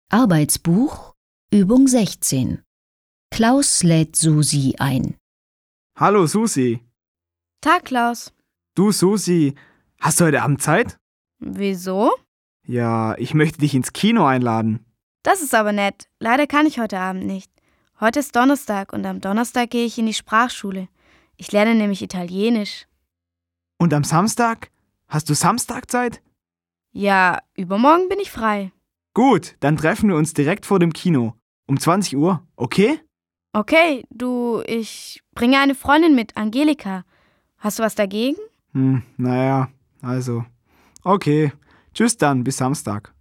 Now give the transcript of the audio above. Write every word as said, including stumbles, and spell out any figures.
Arbeitsbuch, Übung sechzehn. Klaus lädt Susi ein. Hallo Susi. Tag, Klaus. Du Susi, hast du heute Abend Zeit? Wieso? Ja, ich möchte dich ins Kino einladen. Das ist aber nett. Leider kann ich heute Abend nicht. Heute ist Donnerstag und am Donnerstag gehe ich in die Sprachschule. Ich lerne nämlich Italienisch. Und am Samstag? Hast du Samstag Zeit? Ja, übermorgen bin ich frei. Gut, dann treffen wir uns direkt vor dem Kino. Um zwanzig Uhr, okay? Okay, du, ich bringe eine Freundin mit, Angelika. Hast du was dagegen? Hm, naja, also. Okay, tschüss dann, bis Samstag.